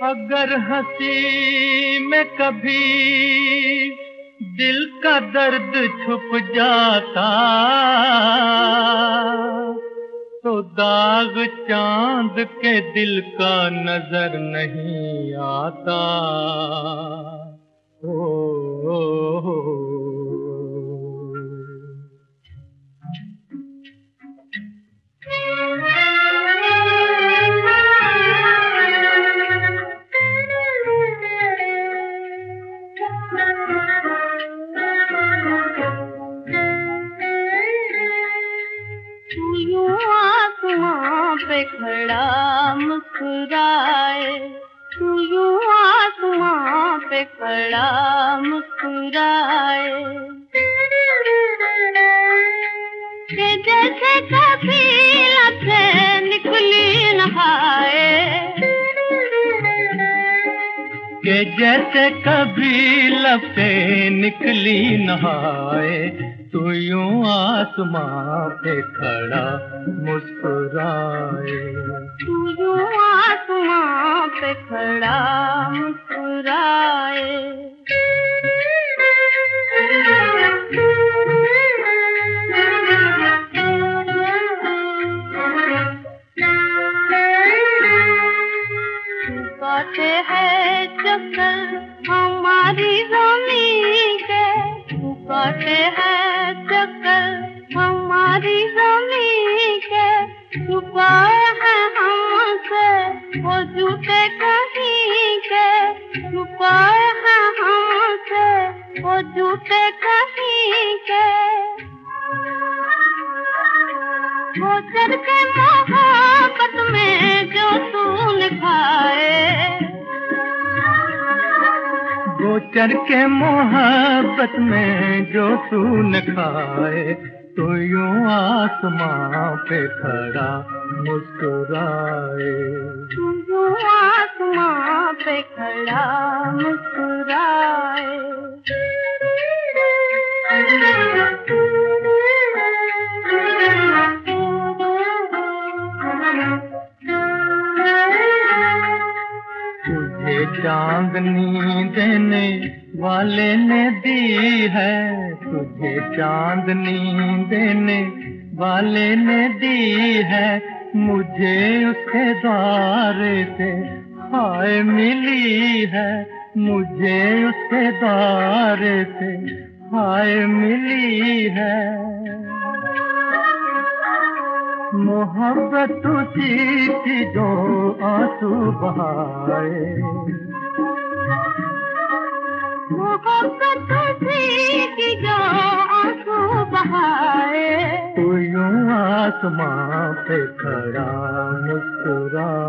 अगर हंसी में कभी दिल का दर्द छुप जाता तो दाग चांद के दिल का नजर नहीं आता। ओ, आसमां पे खड़ा मुस्कुराए, तू यूं आसमां पे खड़ा मुस्कुराए, कि जैसे कभी लफ्ज़ें निकली नहाए, कि जैसे कभी लफ्ज़ें निकली नहाए, तू यूं आसमां पे खड़ा मुस्कुराए, तू यूं आसमां पे खड़ा मुस्कुराए। छुपाते हैं चक्कर हमारी ज़मीन के, छुपाते हैं चक्कर हमारी ज़मीन के, छुपाए हैं हमसे वो झूठे कहीं के, छुपाए हैं हमसे वो झूठे कहीं के। वो चढ़ के मोहब्बत में जो तूने खाए, गोचर के मोहब्बत में जो तूने खाए, तो यूं आसमां पे खड़ा मुस्कुराए, तू यूं आसमां पे खड़ा मुस्कुराए। तुझे चांदनी देने वाले ने दी है, तुझे चांदनी देने वाले ने दी है, मुझे उसके द्वारे से हाय मिली है, मुझे उसके द्वारे से हाय मिली है। मोहब्बत उसी की जो आंसू बहाए, मोहब्बत उसी की जो आंसू बहाए, तू यूं आसमां पे खड़ा मुस्कुरा।